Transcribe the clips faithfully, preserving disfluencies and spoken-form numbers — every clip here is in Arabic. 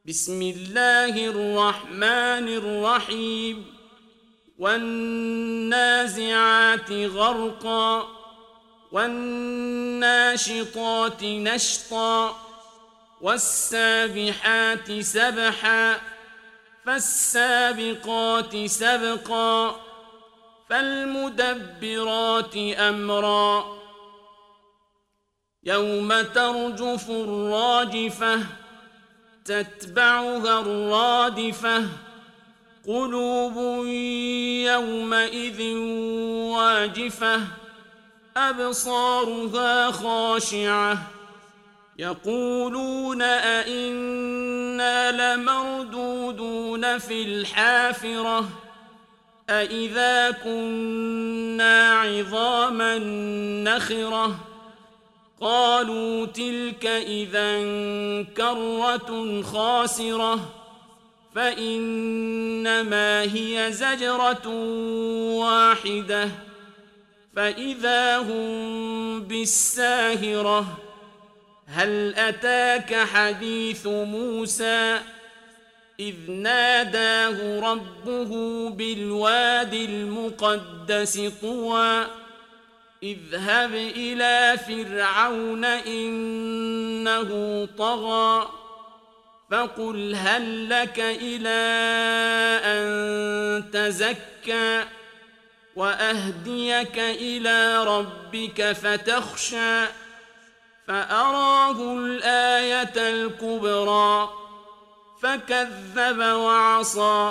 بسم الله الرحمن الرحيم والنازعات غرقا والناشطات نشطا والسابحات سبحا فالسابقات سبقا فالمدبرات أمرا يوم ترجف الراجفة تتبعها الرادفة قلوب يومئذ واجفة أبصارها خاشعة يقولون أئنا لمردودون في الحافرة أئذا كنا عظاما نخرة قالوا تلك إذا كرة خاسرة فإنما هي زجرة واحدة فإذا هم بالساهرة هل أتاك حديث موسى إذ ناداه ربه بالواد المقدس طوى اذهب إلى فرعون إنه طغى فقل هل لك إلى أن تزكى وأهديك إلى ربك فتخشى فأراه الآية الكبرى فكذب وعصى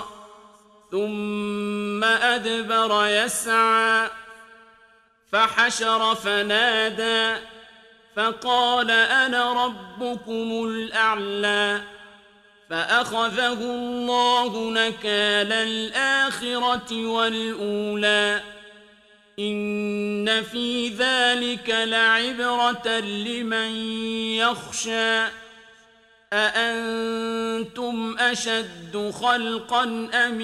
ثم أدبر يسعى فحشر فنادى فقال أنا ربكم الأعلى فأخذه الله نكال الآخرة والأولى إن في ذلك لعبرة لمن يخشى أأنتم أشد خلقا أم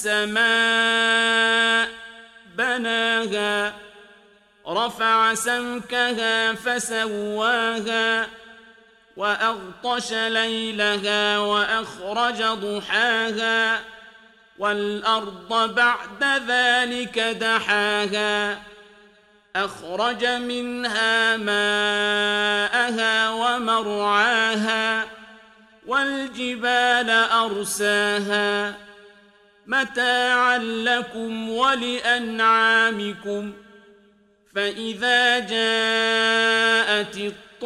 السماء بناها رفع سمكها فسواها وأغطش ليلها وأخرج ضحاها والأرض بعد ذلك دحاها أخرج منها ماءها ومرعاها والجبال أرساها متاعا لكم ولأنعامكم فإذا جاءت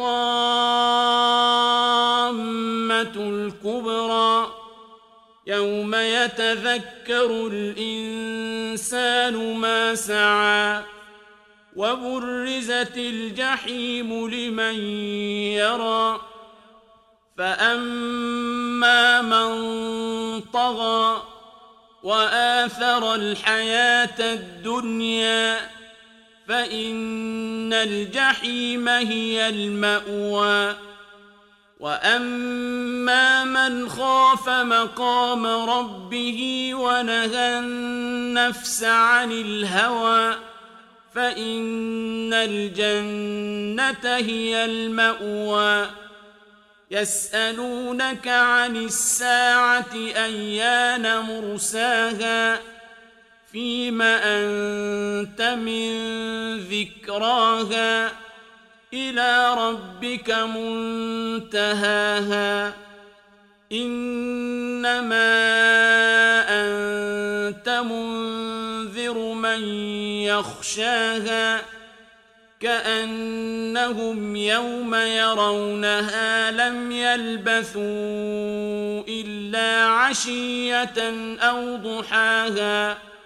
الطامة الكبرى يوم يتذكر الإنسان ما سعى وبرزت الجحيم لمن يرى فأما من طغى وآثر الحياة الدنيا فإن الجحيم هي المأوى وأما من خاف مقام ربه ونهى النفس عن الهوى فإن الجنة هي المأوى يسألونك عن الساعة أيان مرساها فيم أنت من ذكراها إلى ربك منتهاها إنما أنت منذر من يخشاها كأنهم يوم يرونها لم يلبثوا إلا عشية أو ضحاها